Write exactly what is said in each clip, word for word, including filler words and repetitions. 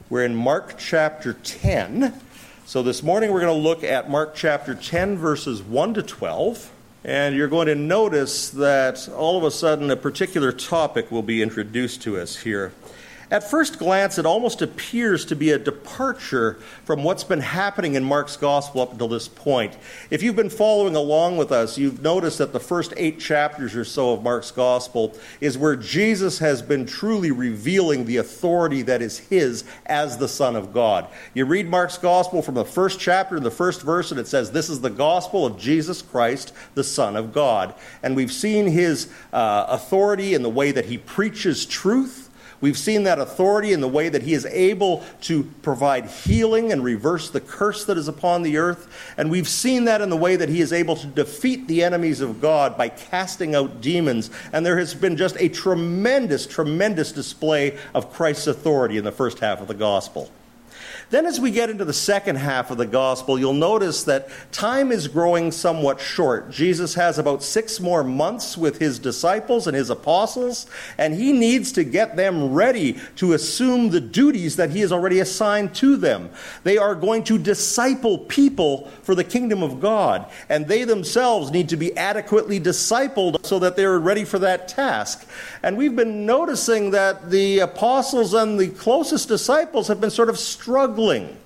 We're in Mark chapter ten. So this morning we're going to look at Mark chapter ten, verses one to twelve. And you're going to notice that all of a sudden a particular topic will be introduced to us here. At first glance, it almost appears to be a departure from what's been happening in Mark's gospel up until this point. If you've been following along with us, you've noticed that the first eight chapters or so of Mark's gospel is where Jesus has been truly revealing the authority that is his as the Son of God. You read Mark's gospel from the first chapter, in the first verse, and it says, "This is the gospel of Jesus Christ, the Son of God." And we've seen his uh, authority in the way that he preaches truth. We've seen that authority in the way that he is able to provide healing and reverse the curse that is upon the earth. And we've seen that in the way that he is able to defeat the enemies of God by casting out demons. And there has been just a tremendous, tremendous display of Christ's authority in the first half of the gospel. Then as we get into the second half of the gospel, you'll notice that time is growing somewhat short. Jesus has about six more months with his disciples and his apostles, and he needs to get them ready to assume the duties that he has already assigned to them. They are going to disciple people for the kingdom of God, and they themselves need to be adequately discipled so that they're ready for that task. And we've been noticing that the apostles and the closest disciples have been sort of struggling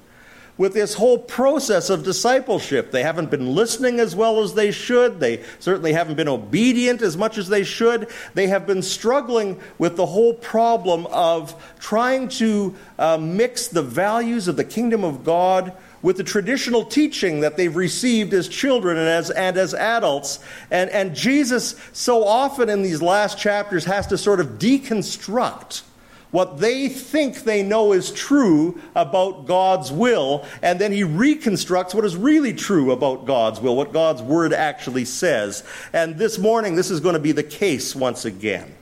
with this whole process of discipleship. They haven't been listening as well as they should. They certainly haven't been obedient as much as they should. They have been struggling with the whole problem of trying to uh, mix the values of the kingdom of God with the traditional teaching that they've received as children and as and as adults. And, and Jesus so often in these last chapters has to sort of deconstruct what they think they know is true about God's will, and then he reconstructs what is really true about God's will, what God's word actually says. And this morning, this is going to be the case once again.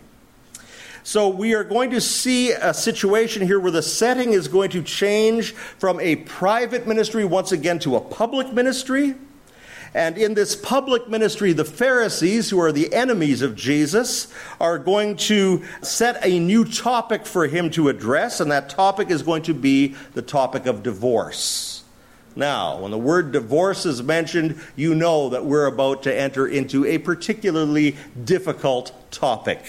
So we are going to see a situation here where the setting is going to change from a private ministry once again to a public ministry. And in this public ministry, the Pharisees, who are the enemies of Jesus, are going to set a new topic for him to address, and that topic is going to be the topic of divorce. Now, when the word divorce is mentioned, you know that we're about to enter into a particularly difficult topic.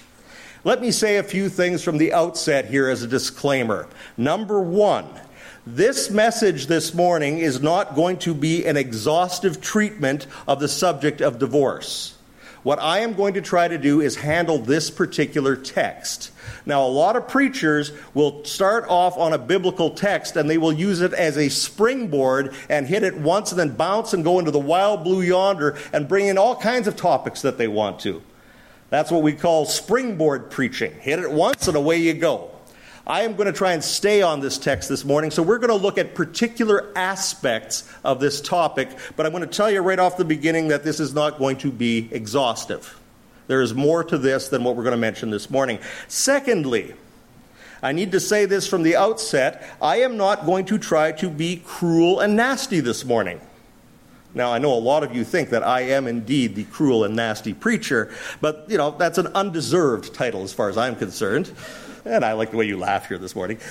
Let me say a few things from the outset here as a disclaimer. Number one, this message this morning is not going to be an exhaustive treatment of the subject of divorce. What I am going to try to do is handle this particular text. Now, a lot of preachers will start off on a biblical text and they will use it as a springboard and hit it once and then bounce and go into the wild blue yonder and bring in all kinds of topics that they want to. That's what we call springboard preaching. Hit it once and away you go. I am going to try and stay on this text this morning, so we're going to look at particular aspects of this topic, but I'm going to tell you right off the beginning that this is not going to be exhaustive. There is more to this than what we're going to mention this morning. Secondly, I need to say this from the outset, I am not going to try to be cruel and nasty this morning. Now, I know a lot of you think that I am indeed the cruel and nasty preacher, but, you know, that's an undeserved title as far as I'm concerned. And I like the way you laugh here this morning.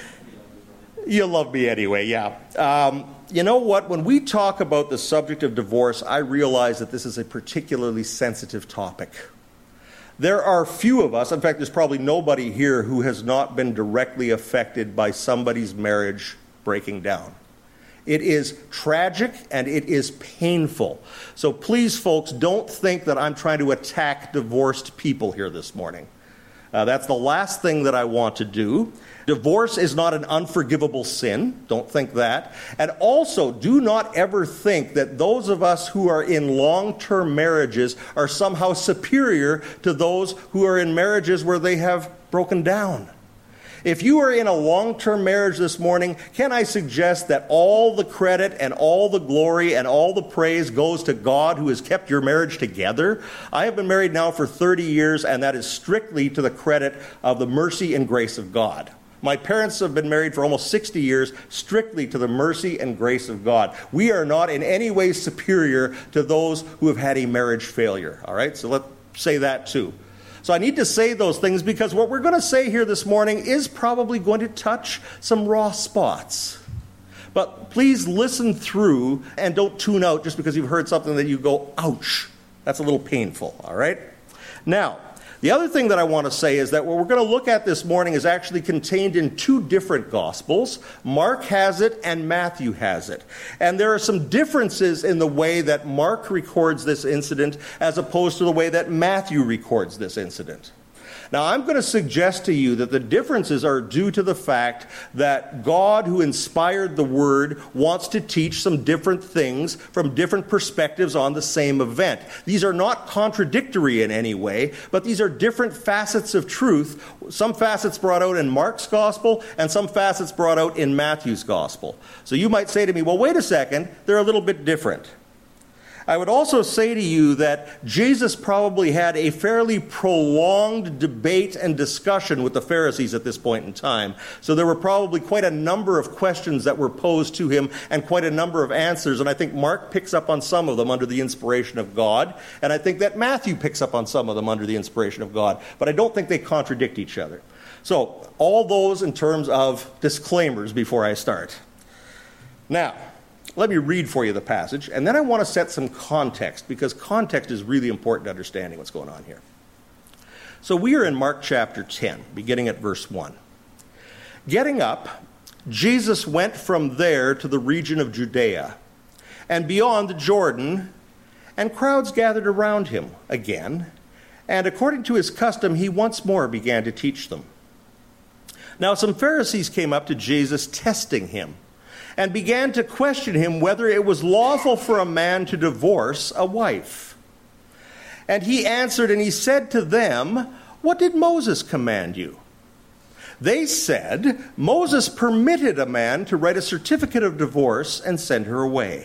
You love me anyway, yeah. Um, you know what? When we talk about the subject of divorce, I realize that this is a particularly sensitive topic. There are few of us, in fact, there's probably nobody here who has not been directly affected by somebody's marriage breaking down. It is tragic and it is painful. So please, folks, don't think that I'm trying to attack divorced people here this morning. Uh, that's the last thing that I want to do. Divorce is not an unforgivable sin. Don't think that. And also, do not ever think that those of us who are in long-term marriages are somehow superior to those who are in marriages where they have broken down. If you are in a long-term marriage this morning, can I suggest that all the credit and all the glory and all the praise goes to God who has kept your marriage together? I have been married now for thirty years, and that is strictly to the credit of the mercy and grace of God. My parents have been married for almost sixty years, strictly to the mercy and grace of God. We are not in any way superior to those who have had a marriage failure. All right, so let's say that too. So I need to say those things because what we're going to say here this morning is probably going to touch some raw spots. But please listen through and don't tune out just because you've heard something that you go, ouch, that's a little painful, all right? Now, the other thing that I want to say is that what we're going to look at this morning is actually contained in two different Gospels. Mark has it and Matthew has it. And there are some differences in the way that Mark records this incident as opposed to the way that Matthew records this incident. Now, I'm going to suggest to you that the differences are due to the fact that God, who inspired the Word, wants to teach some different things from different perspectives on the same event. These are not contradictory in any way, but these are different facets of truth, some facets brought out in Mark's Gospel and some facets brought out in Matthew's Gospel. So you might say to me, well, wait a second, they're a little bit different. I would also say to you that Jesus probably had a fairly prolonged debate and discussion with the Pharisees at this point in time. So there were probably quite a number of questions that were posed to him and quite a number of answers. And I think Mark picks up on some of them under the inspiration of God. And I think that Matthew picks up on some of them under the inspiration of God. But I don't think they contradict each other. So all those in terms of disclaimers before I start. Now, let me read for you the passage, and then I want to set some context, because context is really important to understanding what's going on here. So we are in Mark chapter ten, beginning at verse one. Getting up, Jesus went from there to the region of Judea, and beyond the Jordan, and crowds gathered around him again, and according to his custom, he once more began to teach them. Now some Pharisees came up to Jesus, testing him, and began to question him whether it was lawful for a man to divorce a wife. And he answered and he said to them, "What did Moses command you?" They said, "Moses permitted a man to write a certificate of divorce and send her away."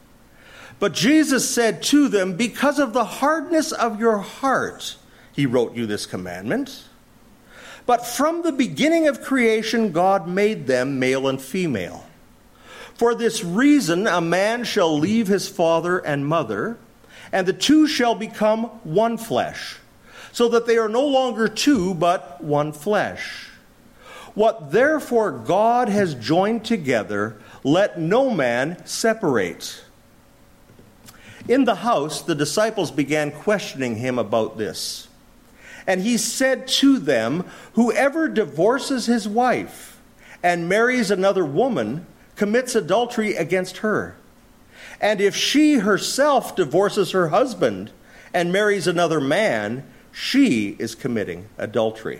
But Jesus said to them, "Because of the hardness of your heart, he wrote you this commandment. But from the beginning of creation, God made them male and female. For this reason, a man shall leave his father and mother, and the two shall become one flesh, so that they are no longer two, but one flesh. What therefore God has joined together, let no man separate." In the house, the disciples began questioning him about this. And he said to them, "Whoever divorces his wife and marries another woman commits adultery against her. And if she herself divorces her husband and marries another man, she is committing adultery."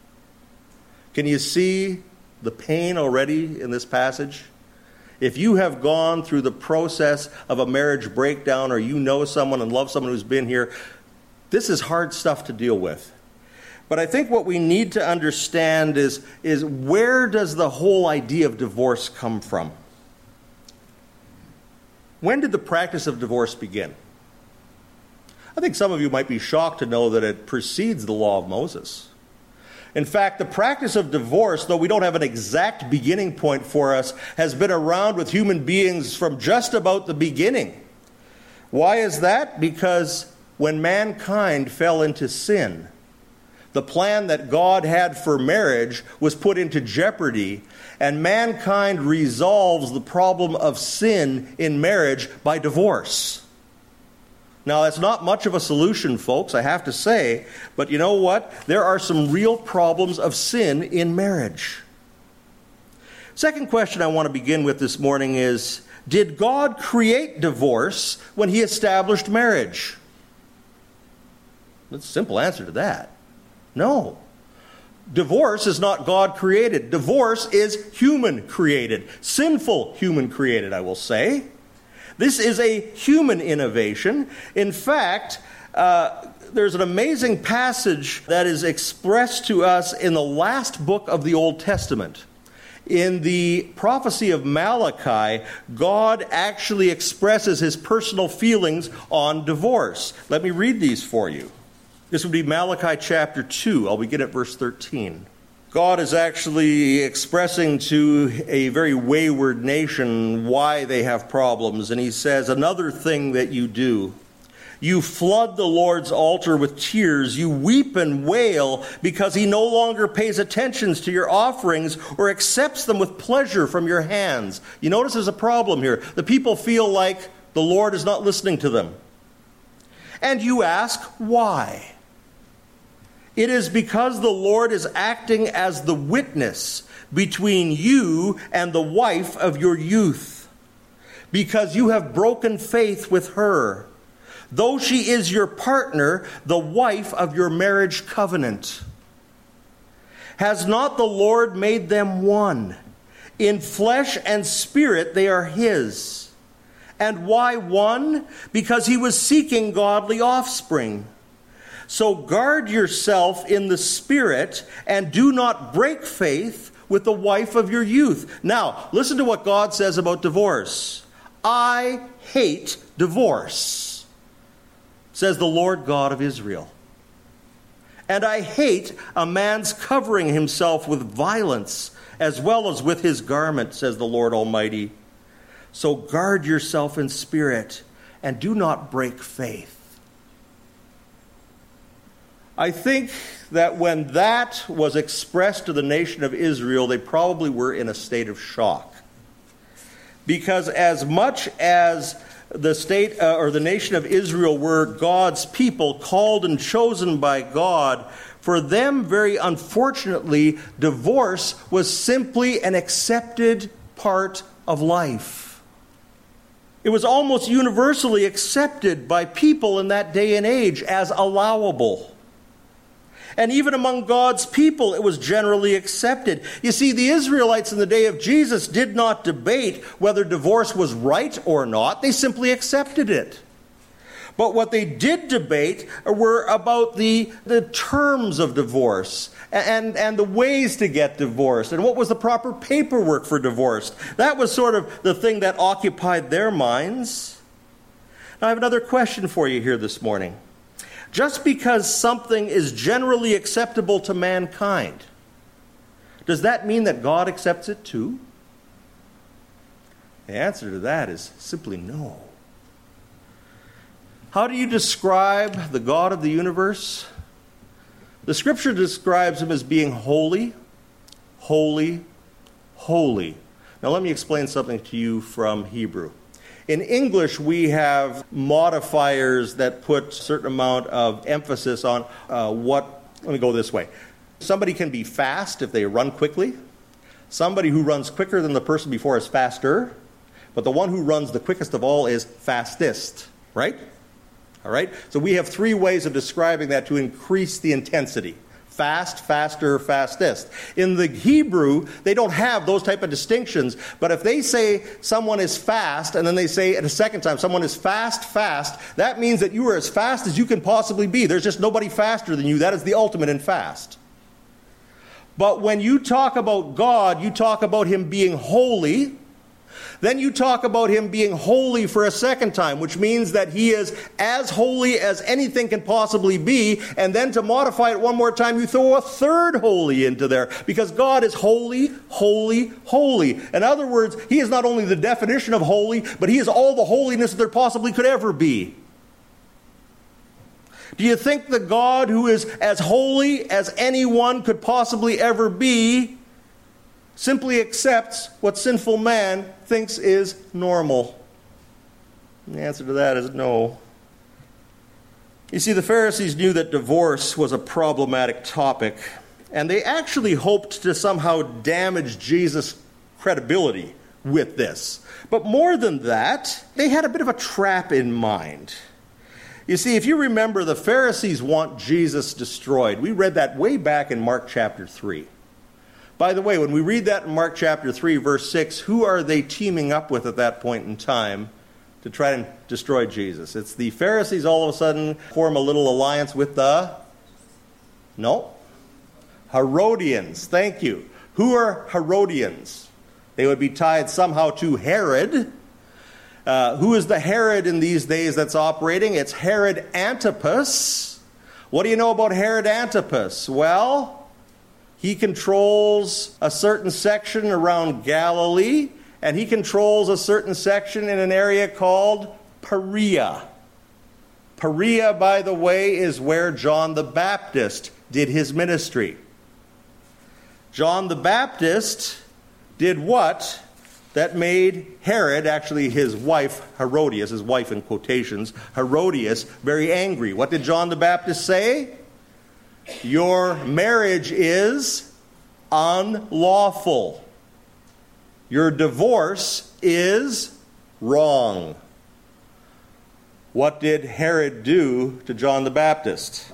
Can you see the pain already in this passage? If you have gone through the process of a marriage breakdown, or you know someone and love someone who's been here, this is hard stuff to deal with. But I think what we need to understand is, is where does the whole idea of divorce come from? When did the practice of divorce begin? I think some of you might be shocked to know that it precedes the law of Moses. In fact, the practice of divorce, though we don't have an exact beginning point for us, has been around with human beings from just about the beginning. Why is that? Because when mankind fell into sin, the plan that God had for marriage was put into jeopardy, and mankind resolves the problem of sin in marriage by divorce. Now, that's not much of a solution, folks, I have to say, but you know what? There are some real problems of sin in marriage. Second question I want to begin with this morning is, did God create divorce when he established marriage? That's a simple answer to that. No. Divorce is not God created. Divorce is human created. Sinful human created, I will say. This is a human innovation. In fact, uh, there's an amazing passage that is expressed to us in the last book of the Old Testament. In the prophecy of Malachi, God actually expresses his personal feelings on divorce. Let me read these for you. This would be Malachi chapter two. I'll begin at verse thirteen. God is actually expressing to a very wayward nation why they have problems. And he says, "Another thing that you do, You flood the Lord's altar with tears. You weep and wail because he no longer pays attention to your offerings or accepts them with pleasure from your hands. You notice there's a problem here. The people feel like the Lord is not listening to them. And you ask, why? It is because the Lord is acting as the witness between you and the wife of your youth, because you have broken faith with her, though she is your partner, the wife of your marriage covenant. Has not the Lord made them one? In flesh and spirit they are his. And why one? Because he was seeking godly offspring. So guard yourself in the spirit and do not break faith with the wife of your youth. Now, listen to what God says about divorce. I hate divorce, says the Lord God of Israel. And I hate a man's covering himself with violence, as well as with his garment, says the Lord Almighty. So guard yourself in spirit and do not break faith. I think that when that was expressed to the nation of Israel, they probably were in a state of shock. Because as much as the state uh, or the nation of Israel were God's people, called and chosen by God, for them, very unfortunately, divorce was simply an accepted part of life. It was almost universally accepted by people in that day and age as allowable. And even among God's people, it was generally accepted. You see, the Israelites in the day of Jesus did not debate whether divorce was right or not. They simply accepted it. But what they did debate were about the, the terms of divorce and, and the ways to get divorced and what was the proper paperwork for divorce. That was sort of the thing that occupied their minds. Now, I have another question for you here this morning. Just because something is generally acceptable to mankind, does that mean that God accepts it too? The answer to that is simply no. How do you describe the God of the universe? The Scripture describes him as being holy, holy, holy. Now let me explain something to you from Hebrew. In English, we have modifiers that put a certain amount of emphasis on uh, what, let me go this way. Somebody can be fast if they run quickly. Somebody who runs quicker than the person before is faster. But the one who runs the quickest of all is fastest, right? All right? So we have three ways of describing that to increase the intensity. Fast, faster, fastest. In the Hebrew, they don't have those type of distinctions. But if they say someone is fast, and then they say at a second time, someone is fast, fast, that means that you are as fast as you can possibly be. There's just nobody faster than you. That is the ultimate in fast. But when you talk about God, you talk about him being holy. Then you talk about him being holy for a second time, which means that he is as holy as anything can possibly be. And then to modify it one more time, you throw a third holy into there, because God is holy, holy, holy. In other words, he is not only the definition of holy, but he is all the holiness that there possibly could ever be. Do you think the God who is as holy as anyone could possibly ever be simply accepts what sinful man thinks is normal? And the answer to that is no. You see, the Pharisees knew that divorce was a problematic topic, and they actually hoped to somehow damage Jesus' credibility with this. But more than that, they had a bit of a trap in mind. You see, if you remember, the Pharisees want Jesus destroyed. We read that way back in Mark chapter three. By the way, when we read that in Mark chapter three, verse six, who are they teaming up with at that point in time to try and destroy Jesus? It's the Pharisees all of a sudden form a little alliance with the... No. Herodians. Thank you. Who are Herodians? They would be tied somehow to Herod. Uh, who is the Herod in these days that's operating? It's Herod Antipas. What do you know about Herod Antipas? Well, he controls a certain section around Galilee, and he controls a certain section in an area called Perea. Perea, by the way, is where John the Baptist did his ministry. John the Baptist did what that made Herod, actually his wife Herodias, his wife in quotations, Herodias, very angry. What did John the Baptist say? Your marriage is unlawful. Your divorce is wrong. What did Herod do to John the Baptist?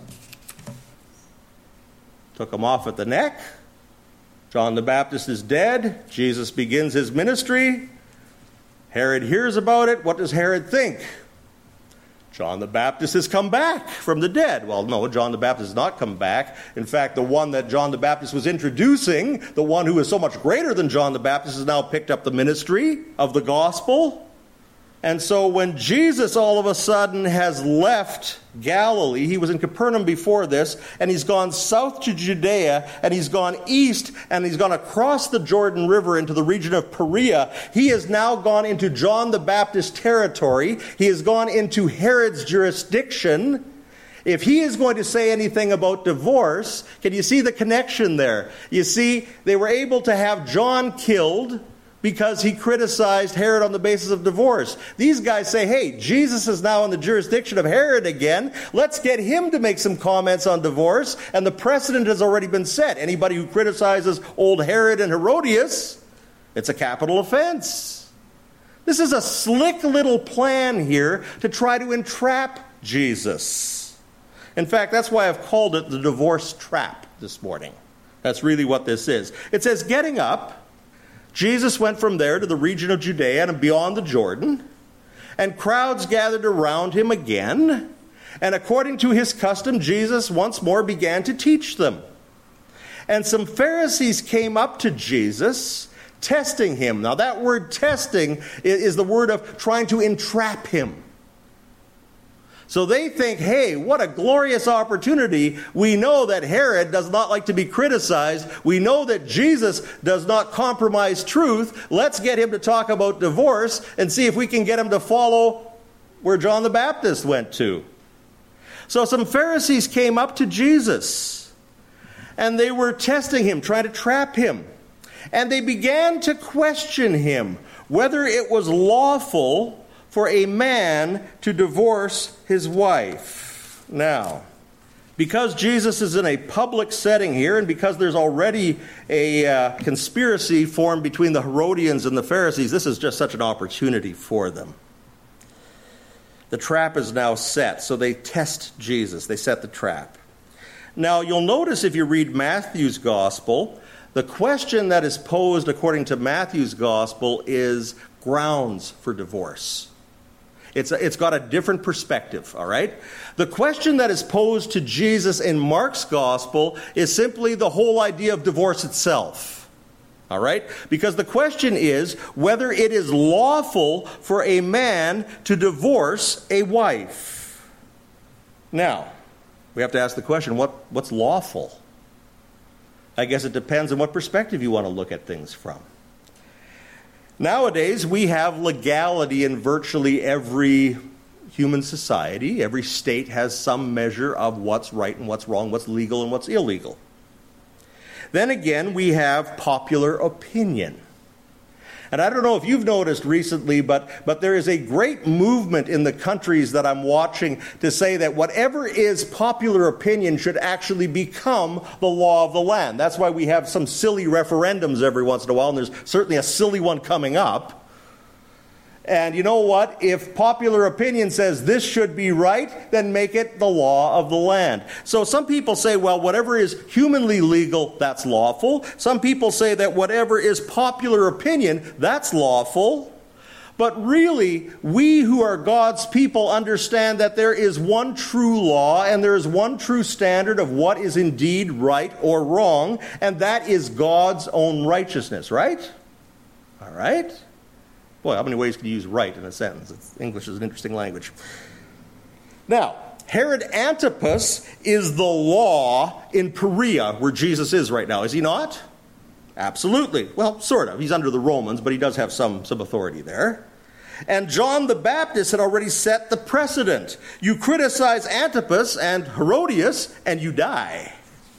Took him off at the neck. John the Baptist is dead. Jesus begins his ministry. Herod hears about it. What does Herod think? John the Baptist has come back from the dead. Well, no, John the Baptist has not come back. In fact, the one that John the Baptist was introducing, the one who is so much greater than John the Baptist, has now picked up the ministry of the gospel. And so when Jesus all of a sudden has left Galilee, he was in Capernaum before this, and he's gone south to Judea, and he's gone east, and he's gone across the Jordan River into the region of Perea. He has now gone into John the Baptist territory. He has gone into Herod's jurisdiction. If he is going to say anything about divorce, can you see the connection there? You see, they were able to have John killed because he criticized Herod on the basis of divorce. These guys say, hey, Jesus is now in the jurisdiction of Herod again. Let's get him to make some comments on divorce. And the precedent has already been set. Anybody who criticizes old Herod and Herodias, it's a capital offense. This is a slick little plan here to try to entrap Jesus. In fact, that's why I've called it the divorce trap this morning. That's really what this is. It says, getting up, Jesus went from there to the region of Judea and beyond the Jordan, and crowds gathered around him again. And according to his custom, Jesus once more began to teach them. And some Pharisees came up to Jesus, testing him. Now that word testing is the word of trying to entrap him. So they think, hey, what a glorious opportunity. We know that Herod does not like to be criticized. We know that Jesus does not compromise truth. Let's get him to talk about divorce and see if we can get him to follow where John the Baptist went to. So some Pharisees came up to Jesus, and they were testing him, trying to trap him. And they began to question him whether it was lawful for a man to divorce his wife. Now, because Jesus is in a public setting here, and because there's already a uh, conspiracy formed between the Herodians and the Pharisees, this is just such an opportunity for them. The trap is now set, so they test Jesus. They set the trap. Now, you'll notice if you read Matthew's gospel, the question that is posed according to Matthew's gospel is grounds for divorce. It's, a, it's got a different perspective, all right? The question that is posed to Jesus in Mark's gospel is simply the whole idea of divorce itself, all right? Because the question is whether it is lawful for a man to divorce a wife. Now, we have to ask the question, what, what's lawful? I guess it depends on what perspective you want to look at things from. Nowadays, we have legality in virtually every human society. Every state has some measure of what's right and what's wrong, what's legal and what's illegal. Then again, we have popular opinion. And I don't know if you've noticed recently, but, but there is a great movement in the countries that I'm watching to say that whatever is popular opinion should actually become the law of the land. That's why we have some silly referendums every once in a while, and there's certainly a silly one coming up. And you know what? If popular opinion says this should be right, then make it the law of the land. So some people say, well, whatever is humanly legal, that's lawful. Some people say that whatever is popular opinion, that's lawful. But really, we who are God's people understand that there is one true law and there is one true standard of what is indeed right or wrong, and that is God's own righteousness, right? All right? Boy, how many ways can you use right in a sentence? It's, English is an interesting language. Now, Herod Antipas is the law in Perea, where Jesus is right now, is he not? Absolutely. Well, sort of. He's under the Romans, but he does have some, some authority there. And John the Baptist had already set the precedent. You criticize Antipas and Herodias, and you die.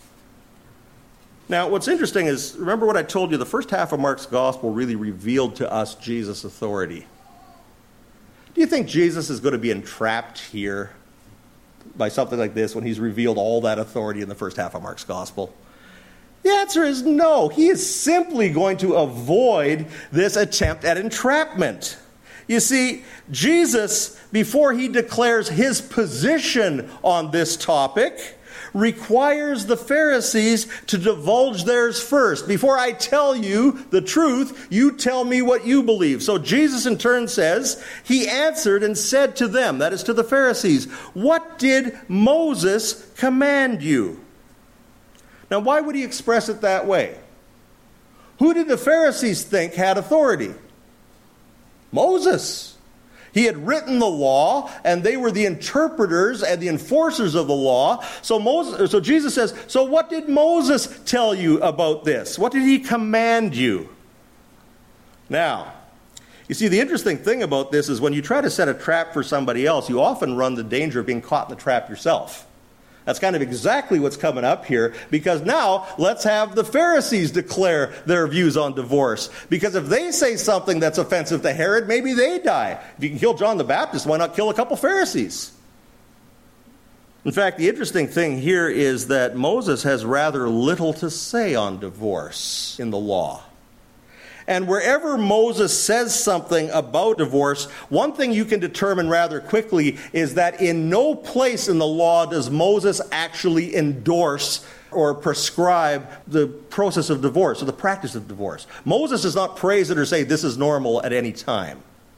Now, what's interesting is, remember what I told you, the first half of Mark's gospel really revealed to us Jesus' authority. Do you think Jesus is going to be entrapped here by something like this when he's revealed all that authority in the first half of Mark's gospel? The answer is no. He is simply going to avoid this attempt at entrapment. You see, Jesus, before he declares his position on this topic, requires the Pharisees to divulge theirs first. Before I tell you the truth, you tell me what you believe. So Jesus in turn says, he answered and said to them, that is to the Pharisees, what did Moses command you? Now, why would he express it that way? Who did the Pharisees think had authority? Moses. He had written the law, and they were the interpreters and the enforcers of the law. So Moses, so Jesus says, so what did Moses tell you about this? What did he command you? Now, you see, the interesting thing about this is when you try to set a trap for somebody else, you often run the danger of being caught in the trap yourself. That's kind of exactly what's coming up here, because now let's have the Pharisees declare their views on divorce. Because if they say something that's offensive to Herod, maybe they die. If you can kill John the Baptist, why not kill a couple Pharisees? In fact, the interesting thing here is that Moses has rather little to say on divorce in the law. And wherever Moses says something about divorce, one thing you can determine rather quickly is that in no place in the law does Moses actually endorse or prescribe the process of divorce or the practice of divorce. Moses does not praise it or say this is normal at any time.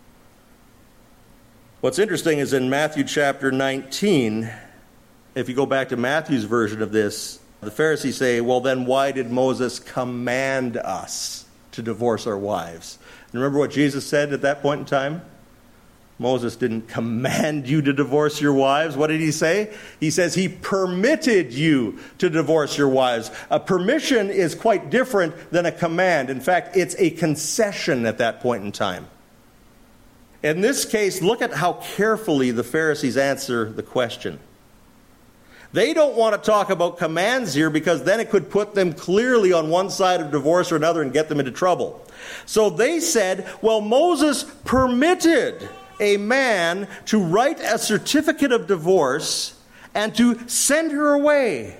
What's interesting is in Matthew chapter nineteen, if you go back to Matthew's version of this, the Pharisees say, well, then why did Moses command us to divorce our wives? And remember what Jesus said at that point in time? Moses didn't command you to divorce your wives. What did he say? He says he permitted you to divorce your wives. A permission is quite different than a command. In fact, it's a concession at that point in time. In this case, look at how carefully the Pharisees answer the question. They don't want to talk about commands here because then it could put them clearly on one side of divorce or another and get them into trouble. So they said, well, Moses permitted a man to write a certificate of divorce and to send her away.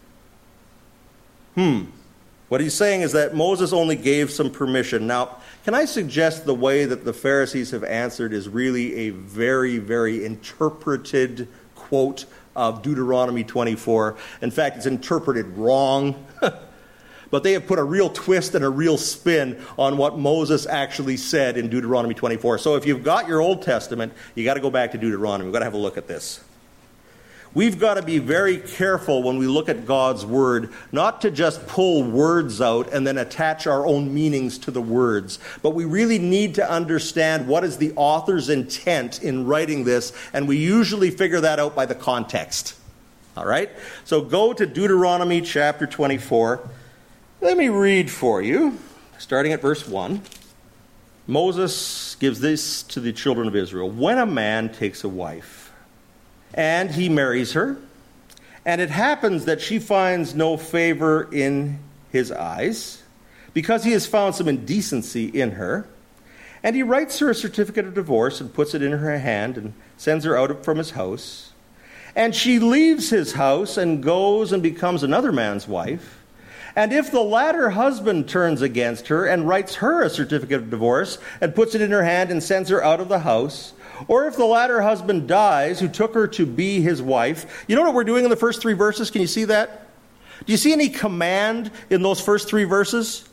Hmm. What he's saying is that Moses only gave some permission. Now, can I suggest the way that the Pharisees have answered is really a very, very interpreted quote of Deuteronomy twenty-four. In fact, it's interpreted wrong. But they have put a real twist and a real spin on what Moses actually said in Deuteronomy twenty-four. So if you've got your Old Testament, you got to go back to Deuteronomy. We've got to have a look at this. We've got to be very careful when we look at God's Word, not to just pull words out and then attach our own meanings to the words. But we really need to understand what is the author's intent in writing this, and we usually figure that out by the context. All right? So go to Deuteronomy chapter twenty-four. Let me read for you, starting at verse one. Moses gives this to the children of Israel. When a man takes a wife, and he marries her, and it happens that she finds no favor in his eyes, because he has found some indecency in her, and he writes her a certificate of divorce and puts it in her hand and sends her out from his house, and she leaves his house and goes and becomes another man's wife, and if the latter husband turns against her and writes her a certificate of divorce and puts it in her hand and sends her out of the house, or if the latter husband dies who took her to be his wife. You know what we're doing in the first three verses? Can you see that? Do you see any command in those first three verses?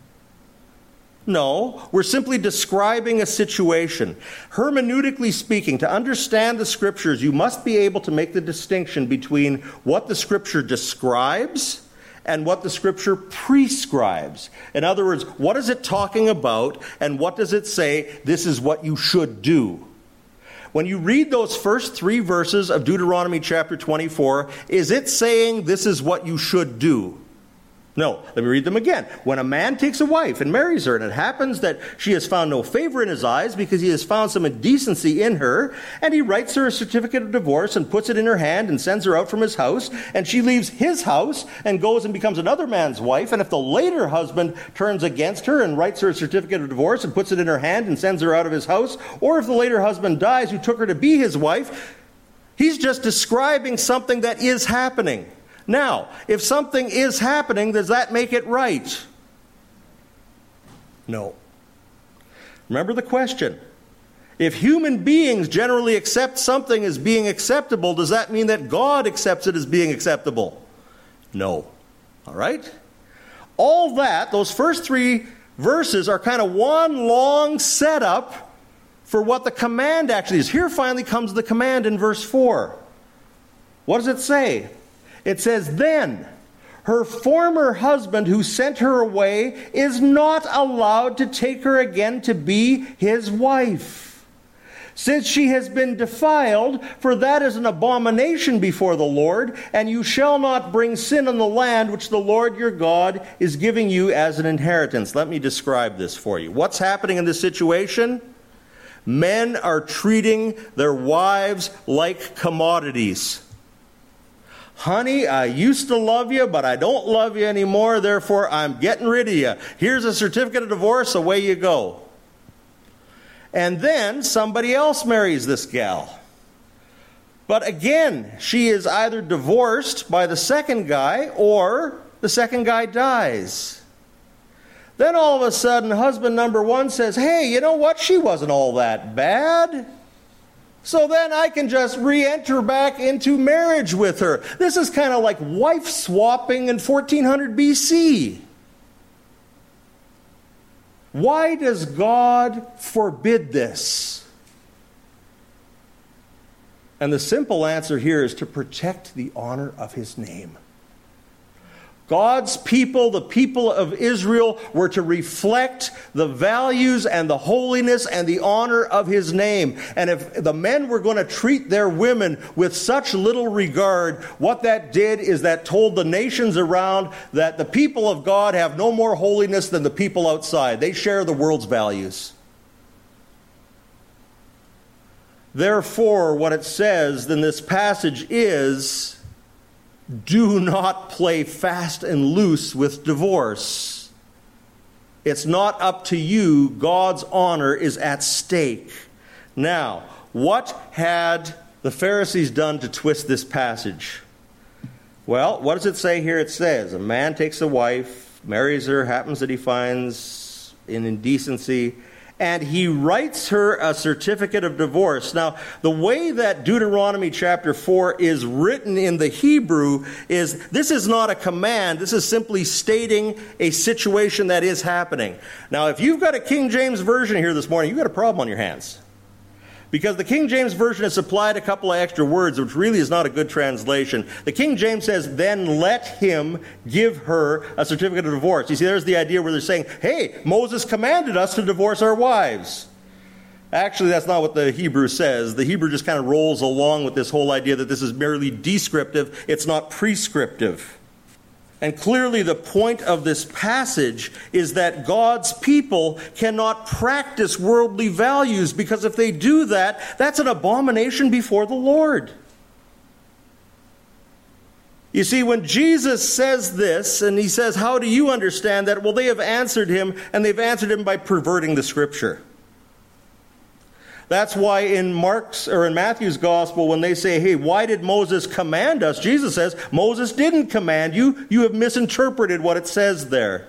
No. We're simply describing a situation. Hermeneutically speaking, to understand the Scriptures, you must be able to make the distinction between what the Scripture describes and what the Scripture prescribes. In other words, what is it talking about, and what does it say, this is what you should do? When you read those first three verses of Deuteronomy chapter twenty-four, is it saying this is what you should do? No, let me read them again. When a man takes a wife and marries her, and it happens that she has found no favor in his eyes because he has found some indecency in her, and he writes her a certificate of divorce and puts it in her hand and sends her out from his house, and she leaves his house and goes and becomes another man's wife, and if the later husband turns against her and writes her a certificate of divorce and puts it in her hand and sends her out of his house, or if the later husband dies who took her to be his wife, he's just describing something that is happening. Now, if something is happening, does that make it right? No. Remember the question. If human beings generally accept something as being acceptable, does that mean that God accepts it as being acceptable? No. All right? All that, those first three verses are kind of one long setup for what the command actually is. Here finally comes the command in verse four. What does it say? It says, then her former husband who sent her away is not allowed to take her again to be his wife, since she has been defiled, for that is an abomination before the Lord, and you shall not bring sin on the land which the Lord your God is giving you as an inheritance. Let me describe this for you. What's happening in this situation? Men are treating their wives like commodities. Honey, I used to love you, but I don't love you anymore, therefore I'm getting rid of you. Here's a certificate of divorce, away you go. And then somebody else marries this gal. But again, she is either divorced by the second guy, or the second guy dies. Then all of a sudden, husband number one says, hey, you know what? She wasn't all that bad. So then I can just re-enter back into marriage with her. This is kind of like wife swapping in fourteen hundred B C. Why does God forbid this? And the simple answer here is to protect the honor of his name. God's people, the people of Israel, were to reflect the values and the holiness and the honor of his name. And if the men were going to treat their women with such little regard, what that did is that told the nations around that the people of God have no more holiness than the people outside. They share the world's values. Therefore, what it says in this passage is, do not play fast and loose with divorce. It's not up to you. God's honor is at stake. Now, what had the Pharisees done to twist this passage? Well, what does it say here? It says, a man takes a wife, marries her, happens that he finds in indecency, and he writes her a certificate of divorce. Now, the way that Deuteronomy chapter four is written in the Hebrew is, this is not a command, this is simply stating a situation that is happening. Now, if you've got a King James Version here this morning, you've got a problem on your hands. Because the King James Version has supplied a couple of extra words, which really is not a good translation. The King James says, then let him give her a certificate of divorce. You see, there's the idea where they're saying, hey, Moses commanded us to divorce our wives. Actually, that's not what the Hebrew says. The Hebrew just kind of rolls along with this whole idea that this is merely descriptive. It's not prescriptive. And clearly the point of this passage is that God's people cannot practice worldly values, because if they do that, that's an abomination before the Lord. You see, when Jesus says this, and he says, how do you understand that? Well, they have answered him, and they've answered him by perverting the Scripture. That's why in Mark's or in Matthew's gospel, when they say, hey, why did Moses command us? Jesus says, Moses didn't command you. You have misinterpreted what it says there.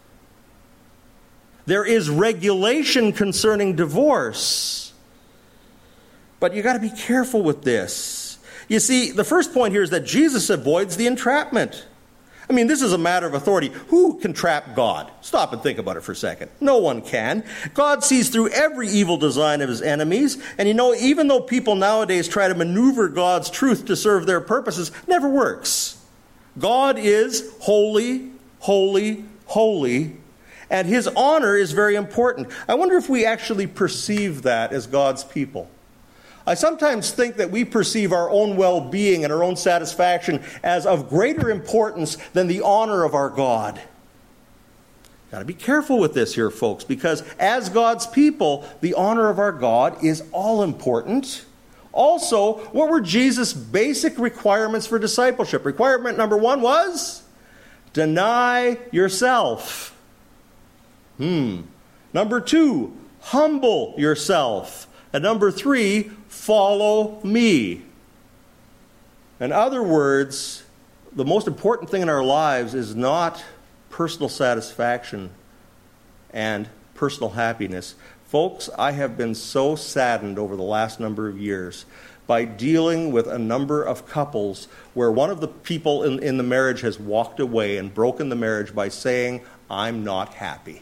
There is regulation concerning divorce. But you got to be careful with this. You see, the first point here is that Jesus avoids the entrapment. I mean, this is a matter of authority. Who can trap God? Stop and think about it for a second. No one can. God sees through every evil design of his enemies. And you know, even though people nowadays try to maneuver God's truth to serve their purposes, it never works. God is holy, holy, holy, and his honor is very important. I wonder if we actually perceive that as God's people. I sometimes think that we perceive our own well-being and our own satisfaction as of greater importance than the honor of our God. Got to be careful with this here, folks, because as God's people, the honor of our God is all important. Also, what were Jesus' basic requirements for discipleship? Requirement number one was deny yourself. Hmm. Number two, humble yourself. And number three, follow me. In other words, the most important thing in our lives is not personal satisfaction and personal happiness. Folks, I have been so saddened over the last number of years by dealing with a number of couples where one of the people in, in the marriage has walked away and broken the marriage by saying, I'm not happy.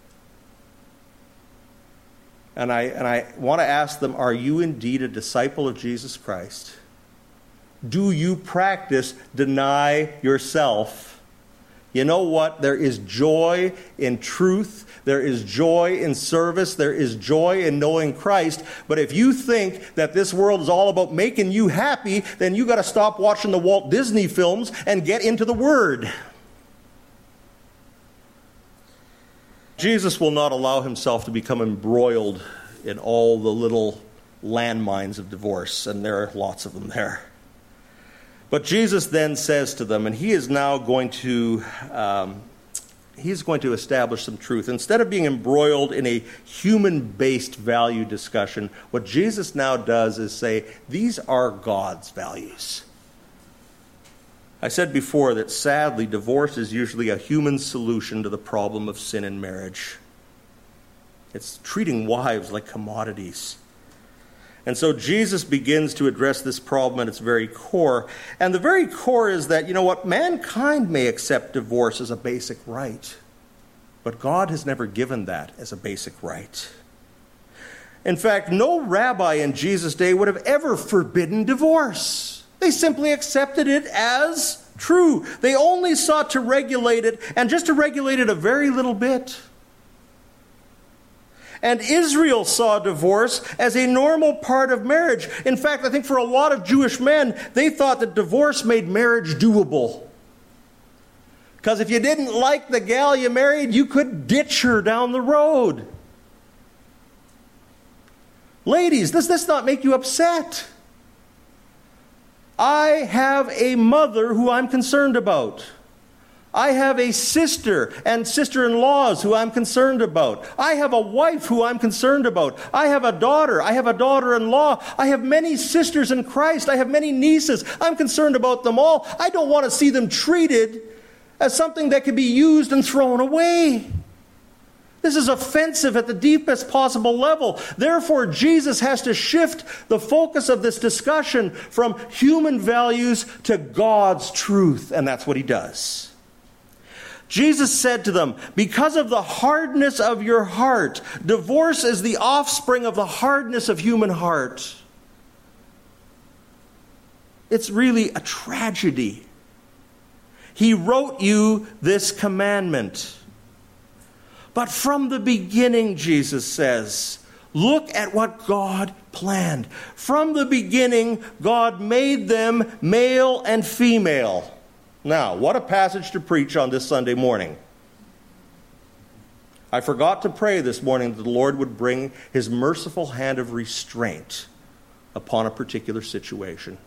And I, and I want to ask them, are you indeed a disciple of Jesus Christ? Do you practice deny yourself? You know what? There is joy in truth. There is joy in service. There is joy in knowing Christ. But if you think that this world is all about making you happy, then you got to stop watching the Walt Disney films and get into the Word. Jesus will not allow himself to become embroiled in all the little landmines of divorce, and there are lots of them there. But Jesus then says to them, and he is now going to um, he's going to establish some truth. Instead of being embroiled in a human-based value discussion, what Jesus now does is say, these are God's values. I said before that sadly, divorce is usually a human solution to the problem of sin in marriage. It's treating wives like commodities. And so Jesus begins to address this problem at its very core. And the very core is that, you know what, mankind may accept divorce as a basic right, but God has never given that as a basic right. In fact, no rabbi in Jesus' day would have ever forbidden divorce. They simply accepted it as true. They only sought to regulate it, and just to regulate it a very little bit. And Israel saw divorce as a normal part of marriage. In fact, I think for a lot of Jewish men, they thought that divorce made marriage doable. Because if you didn't like the gal you married, you could ditch her down the road. Ladies, does this not make you upset? I have a mother who I'm concerned about. I have a sister and sister-in-laws who I'm concerned about. I have a wife who I'm concerned about. I have a daughter. I have a daughter-in-law. I have many sisters in Christ. I have many nieces. I'm concerned about them all. I don't want to see them treated as something that can be used and thrown away. This is offensive at the deepest possible level. Therefore, Jesus has to shift the focus of this discussion from human values to God's truth, and that's what he does. Jesus said to them, because of the hardness of your heart, divorce is the offspring of the hardness of human heart. It's really a tragedy. He wrote you this commandment. But from the beginning, Jesus says, look at what God planned. From the beginning, God made them male and female. Now, what a passage to preach on this Sunday morning. I forgot to pray this morning that the Lord would bring his merciful hand of restraint upon a particular situation.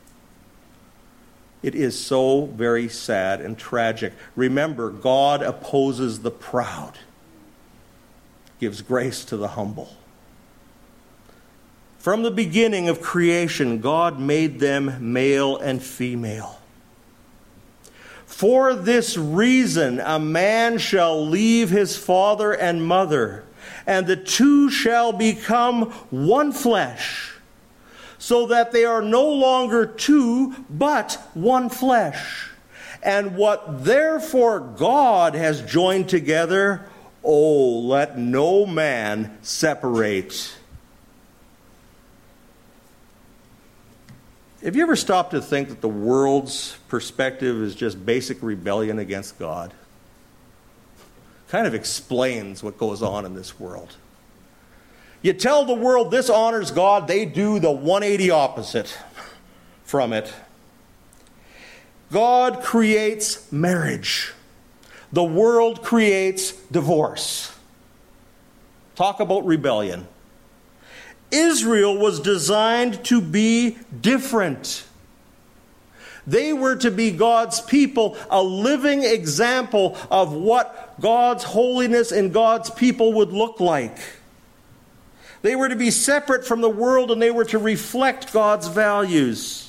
It is so very sad and tragic. Remember, God opposes the proud, gives grace to the humble. From the beginning of creation, God made them male and female. For this reason, a man shall leave his father and mother, and the two shall become one flesh, so that they are no longer two, but one flesh. And what therefore God has joined together, oh, let no man separate. Have you ever stopped to think that the world's perspective is just basic rebellion against God? Kind of explains what goes on in this world. You tell the world this honors God, they do the one eighty opposite from it. God creates marriage. The world creates divorce. Talk about rebellion. Israel was designed to be different. They were to be God's people, a living example of what God's holiness and God's people would look like. They were to be separate from the world, and they were to reflect God's values.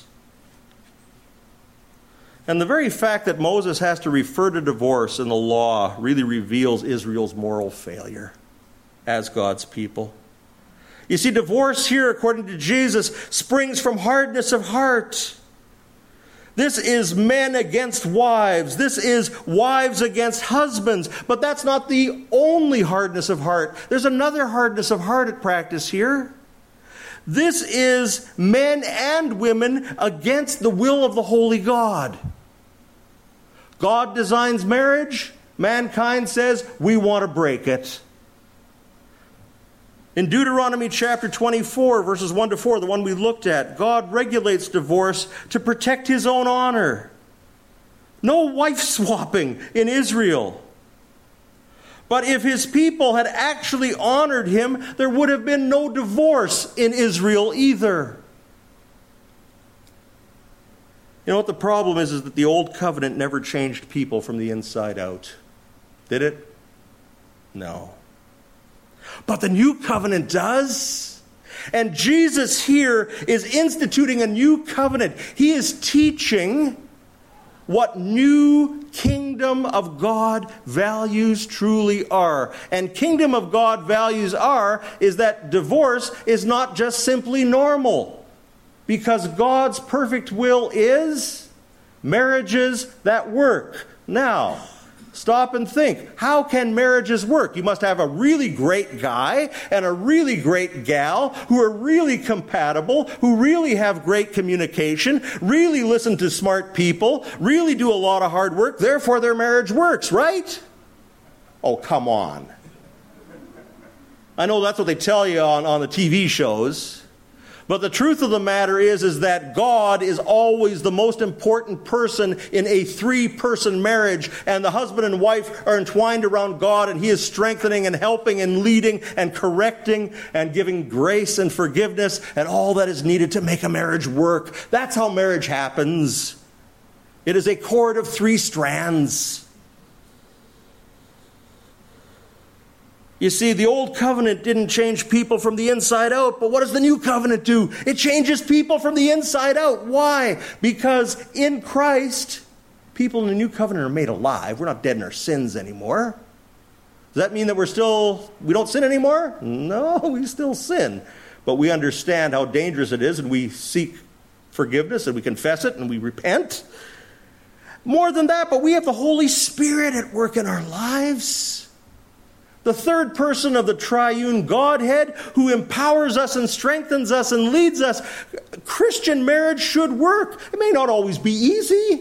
And the very fact that Moses has to refer to divorce in the law really reveals Israel's moral failure as God's people. You see, divorce here, according to Jesus, springs from hardness of heart. This is men against wives. This is wives against husbands. But that's not the only hardness of heart. There's another hardness of heart at practice here. This is men and women against the will of the holy God. God designs marriage. Mankind says, we want to break it. In Deuteronomy chapter twenty-four, verses one to four, the one we looked at, God regulates divorce to protect his own honor. No wife swapping in Israel. But if his people had actually honored him, there would have been no divorce in Israel either. You know what the problem is, is that the old covenant never changed people from the inside out. Did it? No. But the new covenant does. And Jesus here is instituting a new covenant. He is teaching what new kingdom of God values truly are. And kingdom of God values are is that divorce is not just simply normal. Because God's perfect will is marriages that work. Now, stop and think. How can marriages work? You must have a really great guy and a really great gal who are really compatible, who really have great communication, really listen to smart people, really do a lot of hard work. Therefore, their marriage works, right? Oh, come on. I know that's what they tell you on, on the T V shows. But the truth of the matter is, is that God is always the most important person in a three-person marriage. And the husband and wife are entwined around God, and he is strengthening and helping and leading and correcting and giving grace and forgiveness and all that is needed to make a marriage work. That's how marriage happens. It is a cord of three strands. You see, the old covenant didn't change people from the inside out, but what does the new covenant do? It changes people from the inside out. Why? Because in Christ, people in the new covenant are made alive. We're not dead in our sins anymore. Does that mean that we're still, we don't sin anymore? No, we still sin. But we understand how dangerous it is, and we seek forgiveness, and we confess it, and we repent. More than that, but we have the Holy Spirit at work in our lives. The third person of the triune Godhead who empowers us and strengthens us and leads us. Christian marriage should work. It may not always be easy.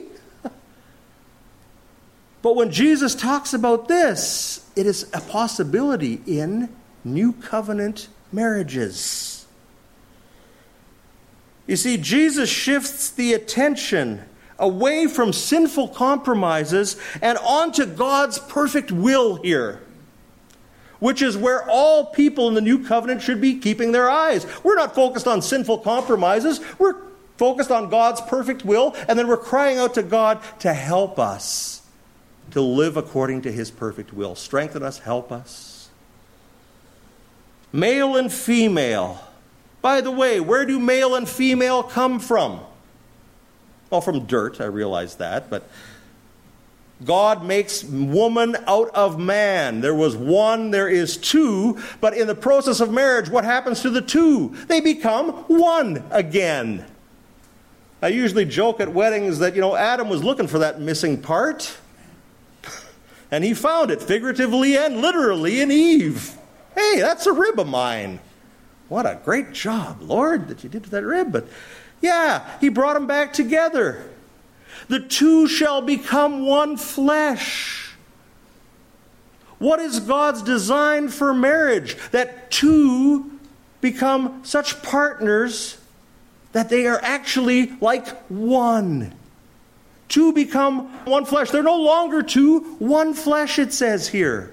But when Jesus talks about this, it is a possibility in new covenant marriages. You see, Jesus shifts the attention away from sinful compromises and onto God's perfect will here, which is where all people in the new covenant should be keeping their eyes. We're not focused on sinful compromises. We're focused on God's perfect will, and then we're crying out to God to help us to live according to his perfect will. Strengthen us, help us. Male and female. By the way, where do male and female come from? Well, from dirt, I realize that, but God makes woman out of man. There was one, there is two, but in the process of marriage, what happens to the two? They become one again. I usually joke at weddings that, you know, Adam was looking for that missing part, and he found it figuratively and literally in Eve. Hey, that's a rib of mine. What a great job, Lord, that you did with that rib. But yeah, he brought them back together. The two shall become one flesh. What is God's design for marriage? That two become such partners that they are actually like one. Two become one flesh. They're no longer two, one flesh, it says here.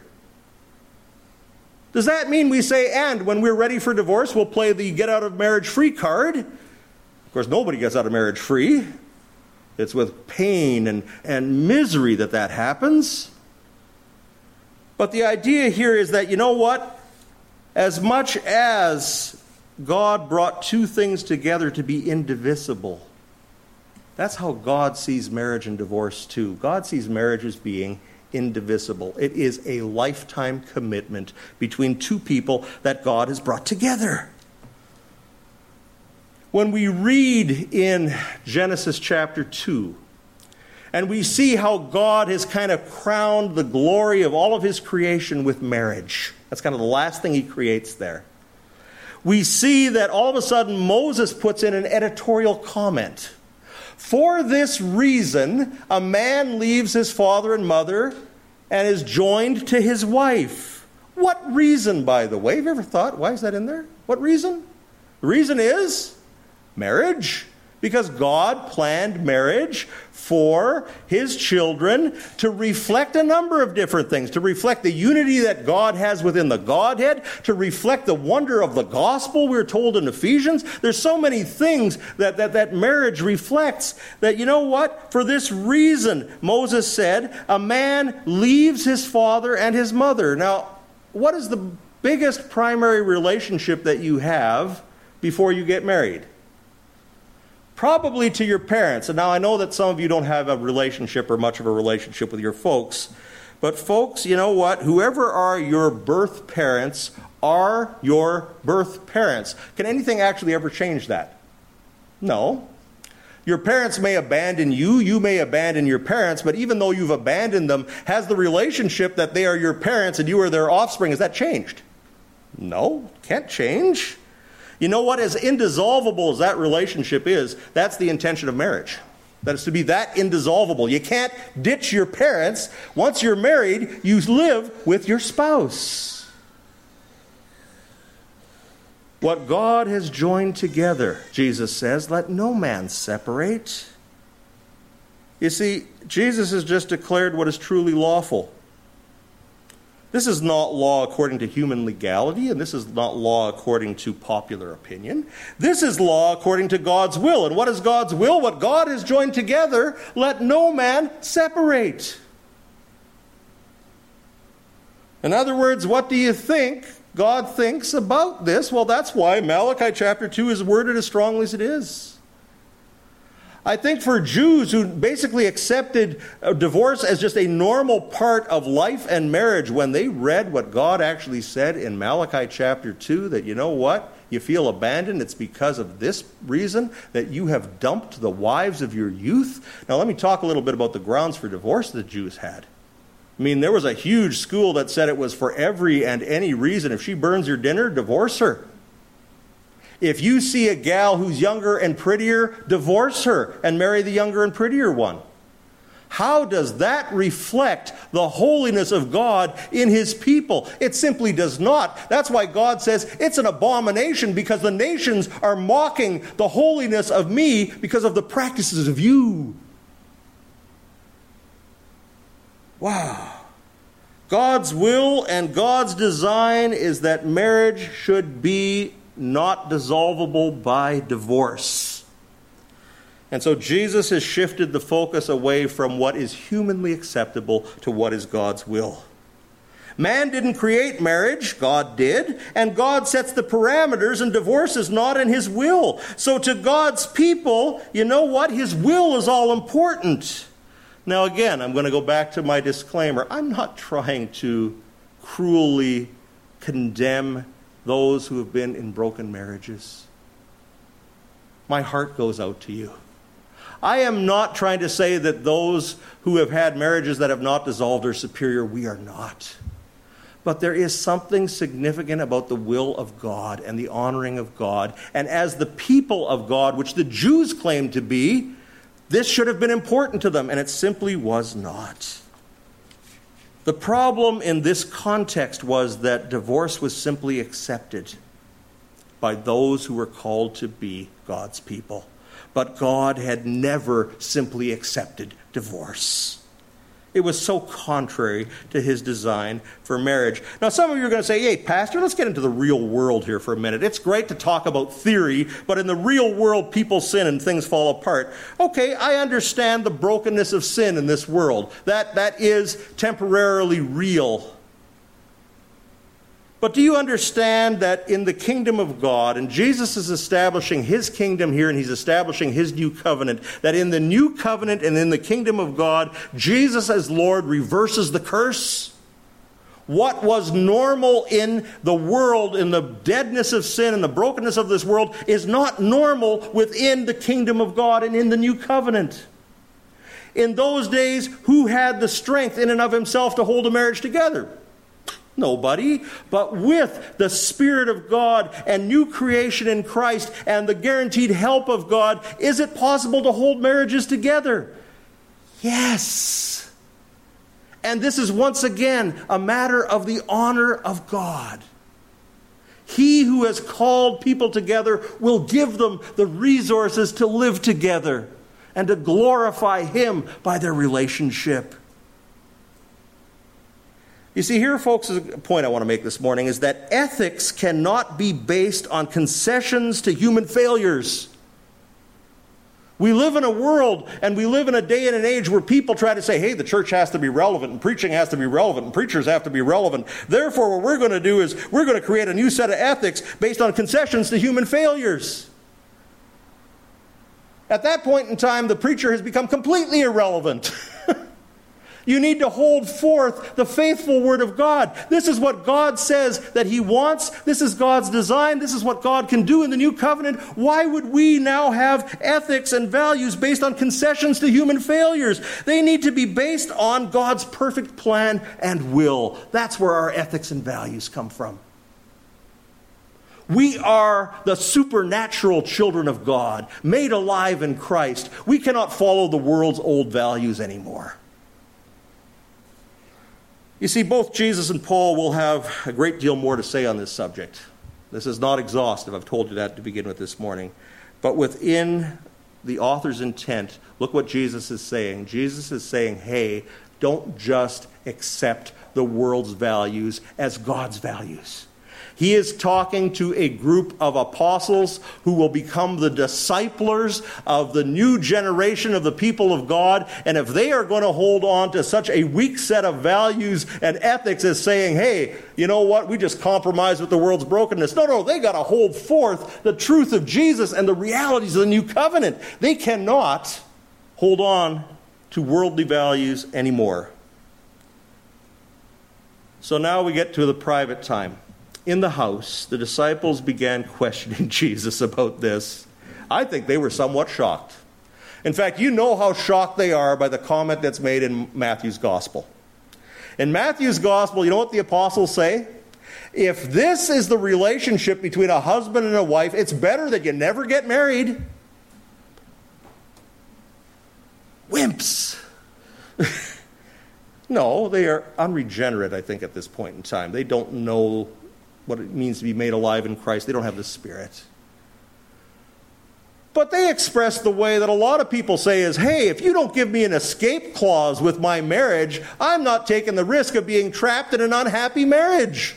Does that mean we say, and when we're ready for divorce, we'll play the get out of marriage free card? Of course, nobody gets out of marriage free. It's with pain and, and misery that that happens. But the idea here is that, you know what? As much as God brought two things together to be indivisible, that's how God sees marriage and divorce too. God sees marriage as being indivisible. It is a lifetime commitment between two people that God has brought together. When we read in Genesis chapter two, and we see how God has kind of crowned the glory of all of his creation with marriage. That's kind of the last thing he creates there. We see that all of a sudden Moses puts in an editorial comment. For this reason, a man leaves his father and mother and is joined to his wife. What reason, by the way? Have you ever thought, why is that in there? What reason? The reason is marriage. Because God planned marriage for his children to reflect a number of different things. To reflect the unity that God has within the Godhead. To reflect the wonder of the gospel, we're told in Ephesians. There's so many things that, that, that marriage reflects. That, you know what? For this reason, Moses said, a man leaves his father and his mother. Now, what is the biggest primary relationship that you have before you get married? Probably to your parents. And now I know that some of you don't have a relationship or much of a relationship with your folks. But folks, you know what? Whoever are your birth parents are your birth parents. Can anything actually ever change that? No. Your parents may abandon you, you may abandon your parents, but even though you've abandoned them, has the relationship that they are your parents and you are their offspring, has that changed? No, can't change. You know what? As indissoluble as that relationship is, that's the intention of marriage. That is to be that indissoluble. You can't ditch your parents. Once you're married, you live with your spouse. What God has joined together, Jesus says, let no man separate. You see, Jesus has just declared what is truly lawful. This is not law according to human legality, and this is not law according to popular opinion. This is law according to God's will. And what is God's will? What God has joined together, let no man separate. In other words, what do you think God thinks about this? Well, that's why Malachi chapter two is worded as strongly as it is. I think for Jews who basically accepted divorce as just a normal part of life and marriage, when they read what God actually said in Malachi chapter two, that you know what? You feel abandoned, it's because of this reason that you have dumped the wives of your youth. Now let me talk a little bit about the grounds for divorce the Jews had. I mean, there was a huge school that said it was for every and any reason. If she burns your dinner, divorce her. If you see a gal who's younger and prettier, divorce her and marry the younger and prettier one. How does that reflect the holiness of God in his people? It simply does not. That's why God says it's an abomination, because the nations are mocking the holiness of me because of the practices of you. Wow. God's will and God's design is that marriage should be not dissolvable by divorce. And so Jesus has shifted the focus away from what is humanly acceptable to what is God's will. Man didn't create marriage, God did, and God sets the parameters, and divorce is not in his will. So to God's people, you know what? His will is all important. Now again, I'm going to go back to my disclaimer. I'm not trying to cruelly condemn those who have been in broken marriages. My heart goes out to you. I am not trying to say that those who have had marriages that have not dissolved are superior. We are not. But there is something significant about the will of God and the honoring of God. And as the people of God, which the Jews claimed to be, this should have been important to them, and it simply was not. The problem in this context was that divorce was simply accepted. by those who were called to be God's people. But God had never simply accepted divorce. It was so contrary to his design for marriage. Now, some of you are going to say, hey, Pastor, let's get into the real world here for a minute. It's great to talk about theory, but in the real world, people sin and things fall apart. Okay, I understand the brokenness of sin in this world. That, that is temporarily real. But do you understand that in the kingdom of God, and Jesus is establishing his kingdom here, and he's establishing his new covenant, that in the new covenant and in the kingdom of God, Jesus as Lord reverses the curse? What was normal in the world, in the deadness of sin and the brokenness of this world, is not normal within the kingdom of God and in the new covenant. In those days, who had the strength in and of himself to hold a marriage together? Nobody. But with the Spirit of God and new creation in Christ and the guaranteed help of God, is it possible to hold marriages together? Yes. And this is once again a matter of the honor of God. He who has called people together will give them the resources to live together and to glorify him by their relationship. You see, here, folks, is a point I want to make this morning, is that ethics cannot be based on concessions to human failures. We live in a world, and we live in a day and an age where people try to say, hey, the church has to be relevant, and preaching has to be relevant, and preachers have to be relevant. Therefore, what we're going to do is we're going to create a new set of ethics based on concessions to human failures. At that point in time, the preacher has become completely irrelevant. You need to hold forth the faithful word of God. This is what God says that he wants. This is God's design. This is what God can do in the new covenant. Why would we now have ethics and values based on concessions to human failures? They need to be based on God's perfect plan and will. That's where our ethics and values come from. We are the supernatural children of God, made alive in Christ. We cannot follow the world's old values anymore. You see, both Jesus and Paul will have a great deal more to say on this subject. This is not exhaustive. I've told you that to begin with this morning. But within the author's intent, look what Jesus is saying. Jesus is saying, hey, don't just accept the world's values as God's values. He is talking to a group of apostles who will become the disciplers of the new generation of the people of God. And if they are going to hold on to such a weak set of values and ethics as saying, hey, you know what, we just compromise with the world's brokenness. No, no, they got to hold forth the truth of Jesus and the realities of the new covenant. They cannot hold on to worldly values anymore. So now we get to the private time. In the house, the disciples began questioning Jesus about this. I think they were somewhat shocked. In fact, you know how shocked they are by the comment that's made in Matthew's gospel. In Matthew's gospel, you know what the apostles say? If this is the relationship between a husband and a wife, it's better that you never get married. Wimps. No, they are unregenerate, I think, at this point in time. They don't know what it means to be made alive in Christ. They don't have the Spirit. But they express the way that a lot of people say is, hey, if you don't give me an escape clause with my marriage, I'm not taking the risk of being trapped in an unhappy marriage.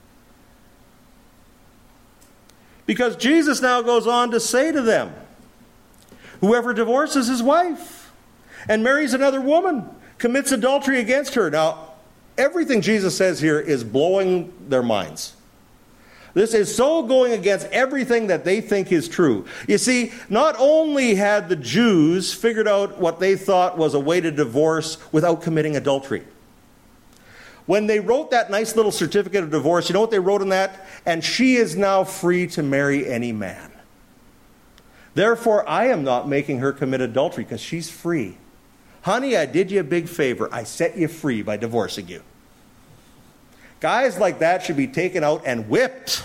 Because Jesus now goes on to say to them, whoever divorces his wife and marries another woman commits adultery against her. Now, everything Jesus says here is blowing their minds. This is so going against everything that they think is true. You see, not only had the Jews figured out what they thought was a way to divorce without committing adultery. When they wrote that nice little certificate of divorce, you know what they wrote in that? And she is now free to marry any man. Therefore, I am not making her commit adultery because she's free. Honey, I did you a big favor. I set you free by divorcing you. Guys like that should be taken out and whipped.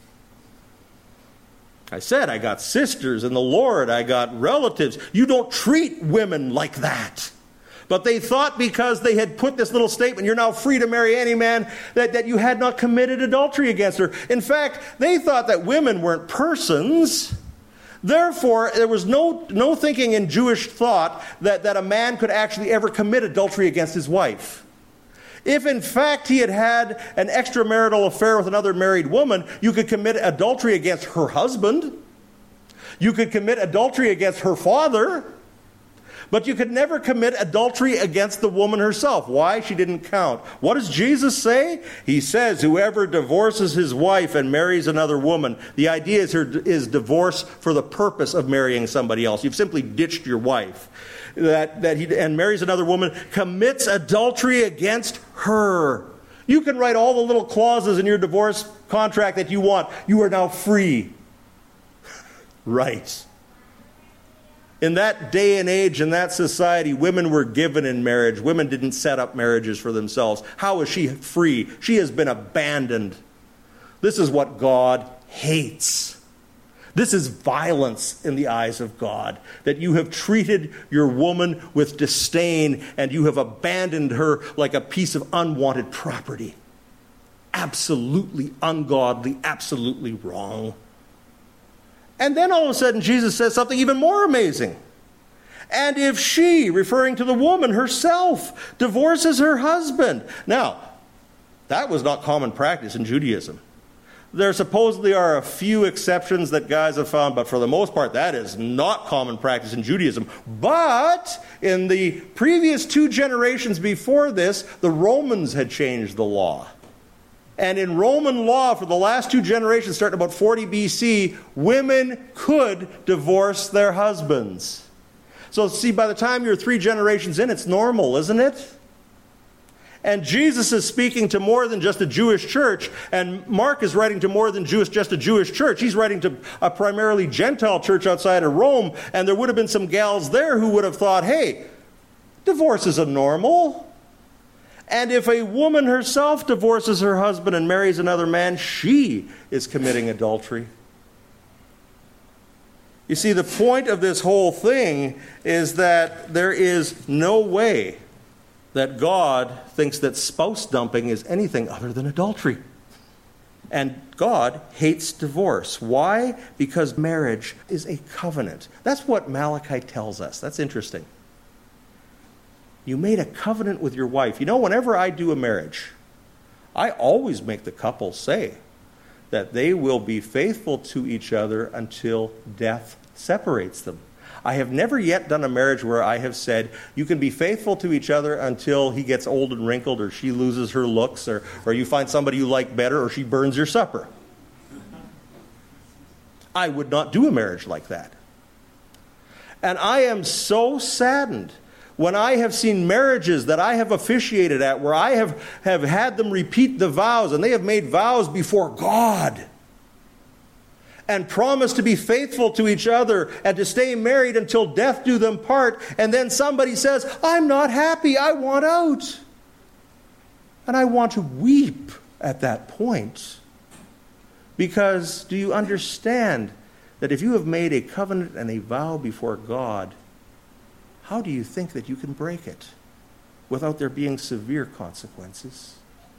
I said, I got sisters in the Lord. I got relatives. You don't treat women like that. But they thought because they had put this little statement, you're now free to marry any man, that, that you had not committed adultery against her. In fact, they thought that women weren't persons. Therefore, there was no, no thinking in Jewish thought that, that a man could actually ever commit adultery against his wife. If in fact he had had an extramarital affair with another married woman, you could commit adultery against her husband. You could commit adultery against her father. But you could never commit adultery against the woman herself. Why? She didn't count. What does Jesus say? He says, whoever divorces his wife and marries another woman, the idea is, her, is divorce for the purpose of marrying somebody else. You've simply ditched your wife. That, that he, and marries another woman, commits adultery against her. You can write all the little clauses in your divorce contract that you want. You are now free. Right. In that day and age, in that society, women were given in marriage. Women didn't set up marriages for themselves. How is she free? She has been abandoned. This is what God hates. This is violence in the eyes of God, that you have treated your woman with disdain and you have abandoned her like a piece of unwanted property. Absolutely ungodly, absolutely wrong. And then all of a sudden Jesus says something even more amazing. And if she, referring to the woman herself, divorces her husband. Now, that was not common practice in Judaism. There supposedly are a few exceptions that guys have found, but for the most part, that is not common practice in Judaism. But in the previous two generations before this, the Romans had changed the law. And in Roman law, for the last two generations, starting about forty B C, women could divorce their husbands. So see, by the time you're three generations in, it's normal, isn't it? And Jesus is speaking to more than just a Jewish church, and Mark is writing to more than Jewish, just a Jewish church. He's writing to a primarily Gentile church outside of Rome, and there would have been some gals there who would have thought, hey, divorce is a normal. And if a woman herself divorces her husband and marries another man, she is committing adultery. You see, the point of this whole thing is that there is no way that God thinks that spouse dumping is anything other than adultery. And God hates divorce. Why? Because marriage is a covenant. That's what Malachi tells us. That's interesting. You made a covenant with your wife. You know, whenever I do a marriage, I always make the couple say that they will be faithful to each other until death separates them. I have never yet done a marriage where I have said, you can be faithful to each other until he gets old and wrinkled, or she loses her looks, or, or you find somebody you like better, or she burns your supper. I would not do a marriage like that. And I am so saddened when I have seen marriages that I have officiated at where I have, have had them repeat the vows, and they have made vows before God and promised to be faithful to each other and to stay married until death do them part, and then somebody says, I'm not happy, I want out. And I want to weep at that point. Because do you understand that if you have made a covenant and a vow before God, how do you think that you can break it without there being severe consequences?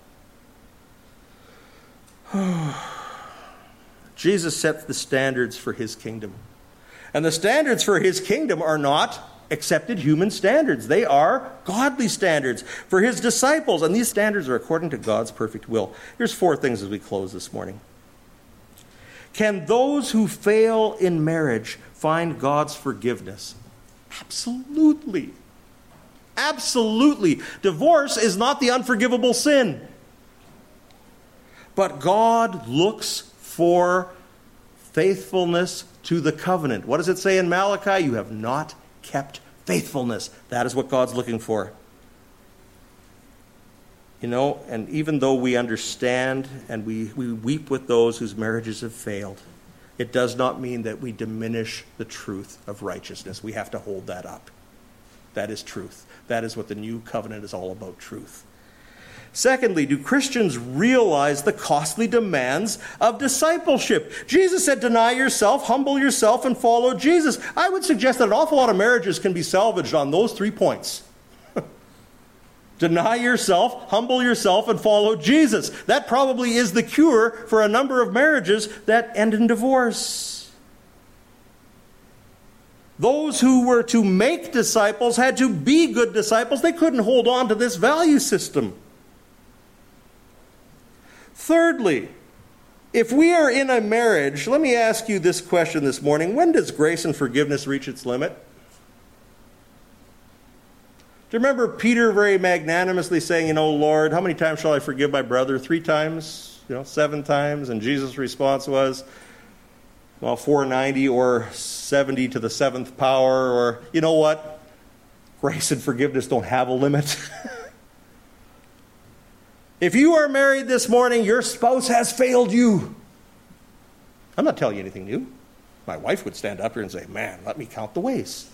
Jesus sets the standards for his kingdom. And the standards for his kingdom are not accepted human standards. They are godly standards for his disciples. And these standards are according to God's perfect will. Here's four things as we close this morning. Can those who fail in marriage find God's forgiveness? Absolutely. Absolutely. Divorce is not the unforgivable sin. But God looks for faithfulness to the covenant. What does it say in Malachi? You have not kept faithfulness. That is what God's looking for. You know, and even though we understand and we, we weep with those whose marriages have failed, it does not mean that we diminish the truth of righteousness. We have to hold that up. That is truth. That is what the new covenant is all about, truth. Secondly, do Christians realize the costly demands of discipleship? Jesus said, deny yourself, humble yourself, and follow Jesus. I would suggest that an awful lot of marriages can be salvaged on those three points. Deny yourself, humble yourself, and follow Jesus. That probably is the cure for a number of marriages that end in divorce. Those who were to make disciples had to be good disciples. They couldn't hold on to this value system. Thirdly, if we are in a marriage, let me ask you this question this morning. When does grace and forgiveness reach its limit? Do you remember Peter very magnanimously saying, you know, Lord, how many times shall I forgive my brother? Three times? You know, seven times? And Jesus' response was, well, four hundred ninety or seventy to the seventh power, or, you know what? Grace and forgiveness don't have a limit. If you are married this morning, your spouse has failed you. I'm not telling you anything new. My wife would stand up here and say, man, let me count the ways.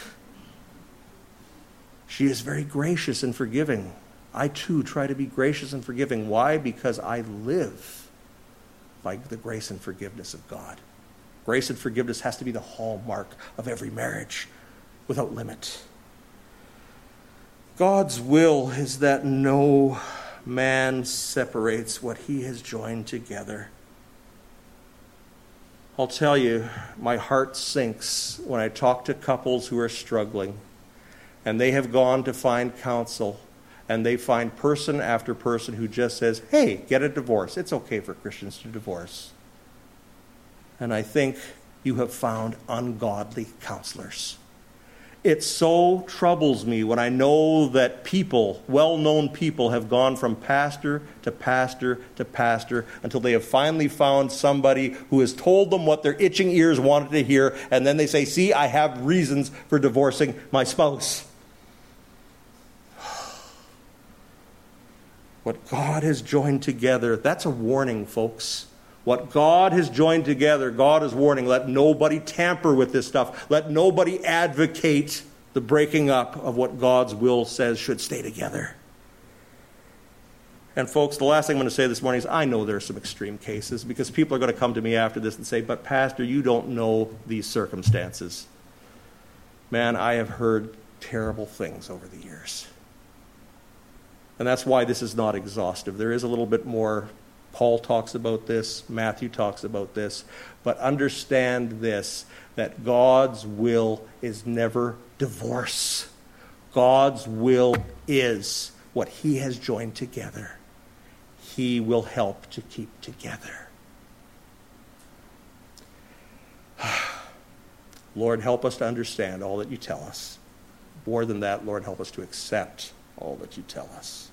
She is very gracious and forgiving. I too try to be gracious and forgiving. Why? Because I live by the grace and forgiveness of God. Grace and forgiveness has to be the hallmark of every marriage without limit. God's will is that no man separates what he has joined together. I'll tell you, my heart sinks when I talk to couples who are struggling, and they have gone to find counsel, and they find person after person who just says, hey, get a divorce. It's okay for Christians to divorce. And I think you have found ungodly counselors. It so troubles me when I know that people, well-known people, have gone from pastor to pastor to pastor until they have finally found somebody who has told them what their itching ears wanted to hear, and then they say, see, I have reasons for divorcing my spouse. What God has joined together, that's a warning, folks. What God has joined together, God is warning. Let nobody tamper with this stuff. Let nobody advocate the breaking up of what God's will says should stay together. And folks, the last thing I'm going to say this morning is I know there are some extreme cases, because people are going to come to me after this and say, but Pastor, you don't know these circumstances. Man, I have heard terrible things over the years. And that's why this is not exhaustive. There is a little bit more. Paul talks about this. Matthew talks about this. But understand this, that God's will is never divorce. God's will is what he has joined together. He will help to keep together. Lord, help us to understand all that you tell us. More than that, Lord, help us to accept all that you tell us.